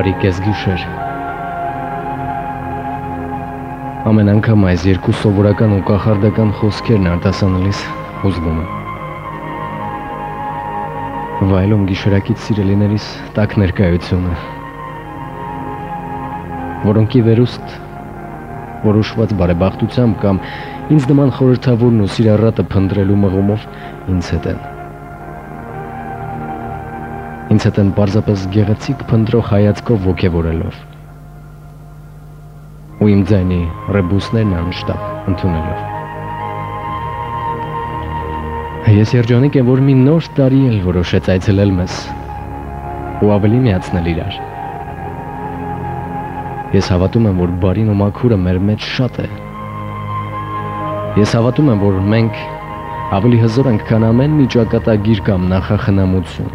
բարի կեսգիշեր։ Ամեն անգամ այս երկու սովորական ու կախարդական խոսքերն արտասանելիս հուզվում եմ։ Վայելում գիշերակից սիրելիներիս տաք ներկայությունը, որոնք ի վերուստ որոշված բարեբախտությամբ կամ ինձ նման խորհրդավորն ու սիրառատը փնտրելու մղումով ինձ հետ են պարզապես գեղեցիկ փնտրող հայացքով ոգևորելով ու իմ ձայնի ռեբուսներն անշտապ ընդունելով։ Ես երջանիկ եմ, որ մի նոր տարի էլ որոշեց այցելել մեզ ու ավելի միացնել իրար։ Ես հավատում եմ, որ բարին ու մաքուրը մեր մեջ շատ է։ Ես հավատում եմ, որ մենք ավելի հզոր ենք, քան ամեն մի ճակատագիր կամ նախախնամություն։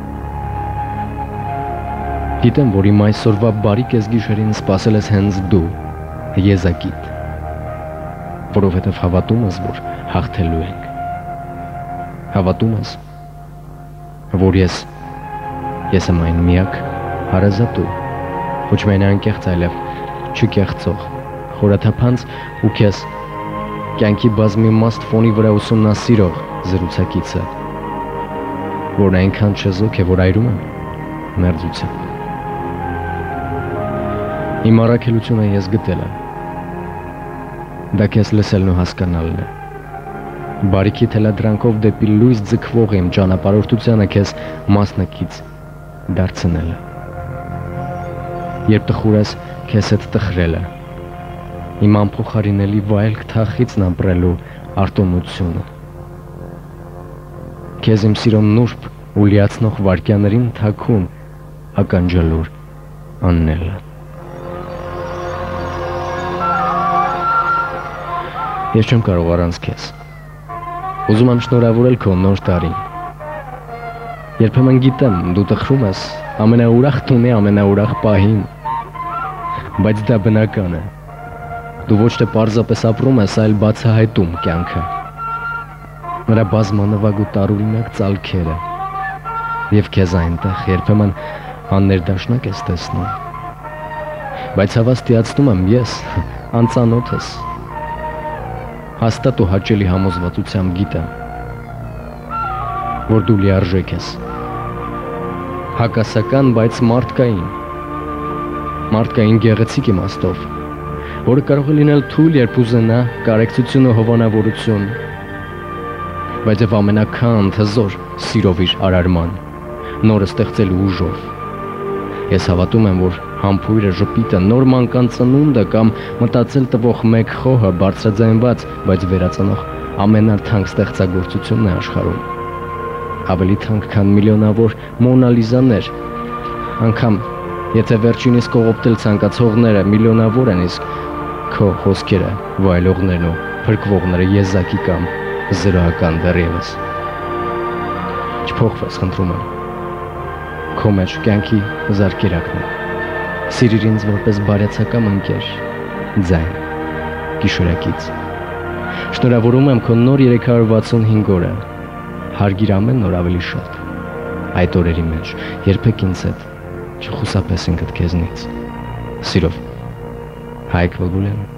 Գիտեմ, որ իմ այսօրվա բարի կեսգիշերին սպասել ես հենց դու, եզակիդ, որովհետև հավատում ես, որ հաղթելու ենք։ Հավատում ես, որ ես եմ այն միակ հարազատու, ոչ միայն անկեղծ, այլև չկեղծող, խորաթափանց ու քեզ կյանքի բազմիմաստ ֆոնի վրա ուսումնասիրող զրուցակիցը, որն այնքան չեզոք է, որ այրում եմ մերձությամբ։ Իմ առաքելությունը ես գտել եմ, դա քեզ լսելն ու հասկանալն է։ Բարիքի թելադրանքով դեպի լույս ձգվող իմ ճանապարհորդությանը քեզ մասնակից դարձնելը։ Երբ տխուր ես, քեզ հետ տխրելը, իմ անփոխարինելի վայելք թախիցն ապրելու արտոնությունը, քեզ իմ սիրո նուրբ ու լիացնող վայրկյաններին թաքուն ականջալուր աննելը։ Ես չեմ կարող առանց քեզ։ Ուզում եմ շնորհավորել քո նոր տարին։ Երբեմն գիտեմ, դու տխրում ես ամենաուրախ տունի ամենաուրախ պահին, բայց դա բնական է։ Դու ոչ թե պարզապես ապրում ես, այլ բացահայտում կյանքը, նրա բազմանվագ ու տարօրինակ ծալքերը, և քեզ այնտեղ երբեմն աններդաշնակ ես տեսնում։ Բայց հավաստիացնում եմ, ես անծանոթ ես, հաստատ ու հաճելի համոզվածությամբ գիտեմ, որ դու լիարժեք ես, հակասական, բայց մարդկային գեղեցիկ իմաստով, որը կարող է լինել թույլ, երբ ուզենա, կարեկցություն ու հովանավորություն, բայց և ամենաքանդ հզոր սիրով իր արարման, նորը ստեղծելու ուժով։ Ես հավատում եմ, որ համբույրը, ժպիտը, նոր մանկան ծնունդը կամ մտածել տվող մեկ խոհը բարձրաձայնված, բայց վերածնող ամենաթանկ ստեղծագործությունն է աշխարհում։ Ավելի թանկ, քան միլիոնավոր մոնալիզաներ, անգամ եթե վերջինիս կողոպտել ցանկացողները միլիոնավոր են, իսկ քո խոսքերը, վայելողներն ու փրկվողները եզակի կամ զրոական դեռևս։ Չփոխվես, խնդրում եմ։ Քո մեջ կյանքի զարկերակն է։ Սիրիր ինձ որպես բարյացակամ ընկեր, ձայն, գիշերակից։ Շնորհավորում եմ քո նոր 365 օրը, հարգիր ամեն օր ավելի շատ։ Այդ օրերի մեջ երբեք ինձ հետ չխուսափես ինքդ քեզնից։ Սիրով, Հայկ Բուլբուլյան։